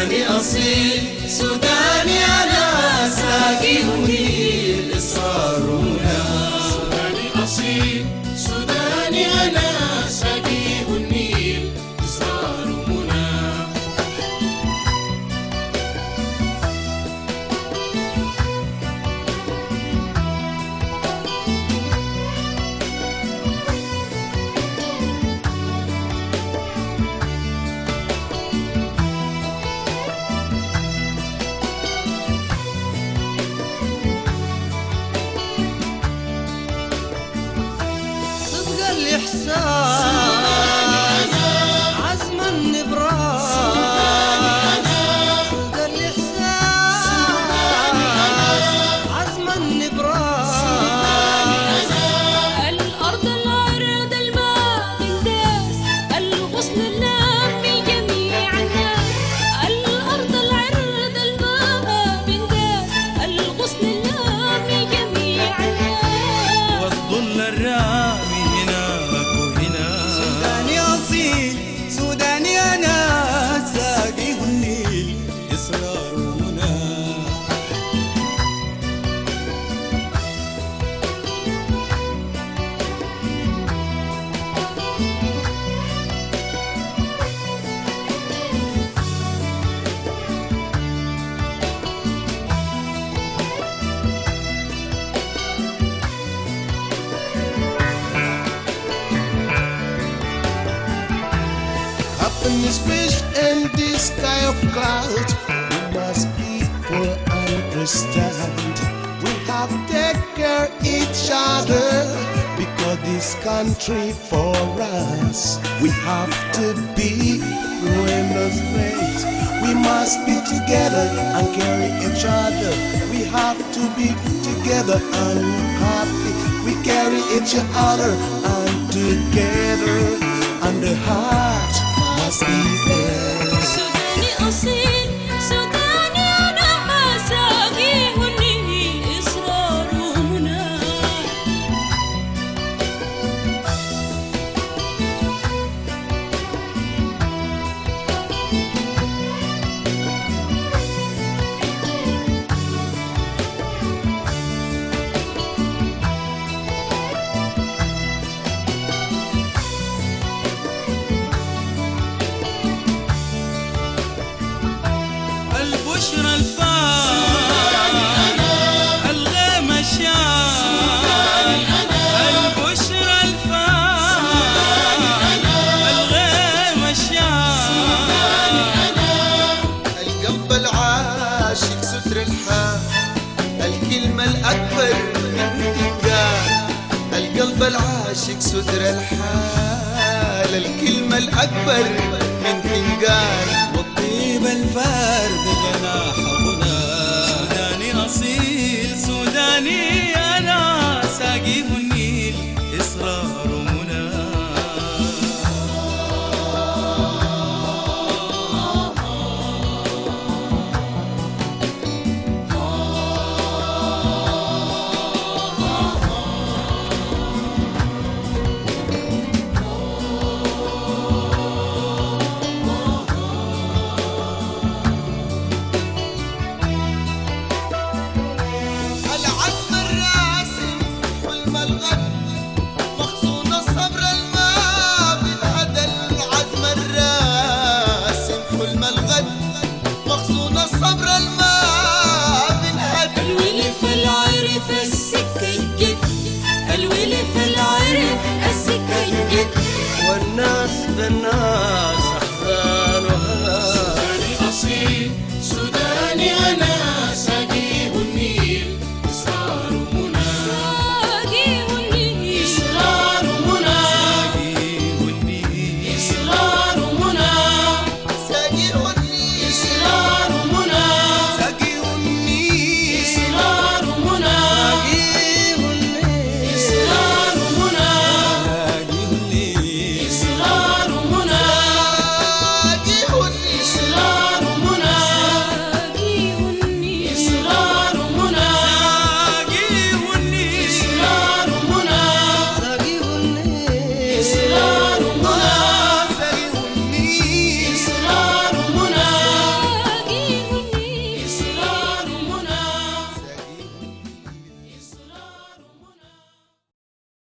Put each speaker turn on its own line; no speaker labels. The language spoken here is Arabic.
سوداني أصيل سوداني أنا ساقي منيل إصرار ومنى.
سوداني أصيل سوداني أنا ساقي النيل إصرار ومنى.
الإحسان عزم النبران صدق الإحسان عزم النبران.
الأرض العرض الماء بالداس الغصن اللامي جميع الناس. الأرض العرض الماء بالداس الغصن اللامي جميع الناس.
والظل الرامي سوداني أنا ساقيه النيل إصرار ومنى.
Happiness fish in the sky of clouds. We must equal understand. We have to take care each other because this country for us. We have to be in the space. We must be together and carry each other. We have to be together and happy. We carry each other and together and the heart must be there.
سوداني أصيل سوداني أنا ساقيه النيل إصرار ومنى.
البشرى الفان الغيم الشان. البشرى الفان الغيم الشان.
القلب العاشق ستر الحال الكلمة الأكبر من تنقال. القلب العاشق ستر الحال الكلمة الأكبر من تنقال.
والطيب الفارد جناح غنى. سوداني أصيل سوداني أنا ساقيه النيل إصرار ومنى.
العزم الراسم حلم الغد مخزون الصبر الماء بالهدى. العزم الراسم حلم الغد مخزون الصبر الماء بالهدى.
الولي في العرف السكة الجد. الولي في العرف السكة الجد.
والناس بالنار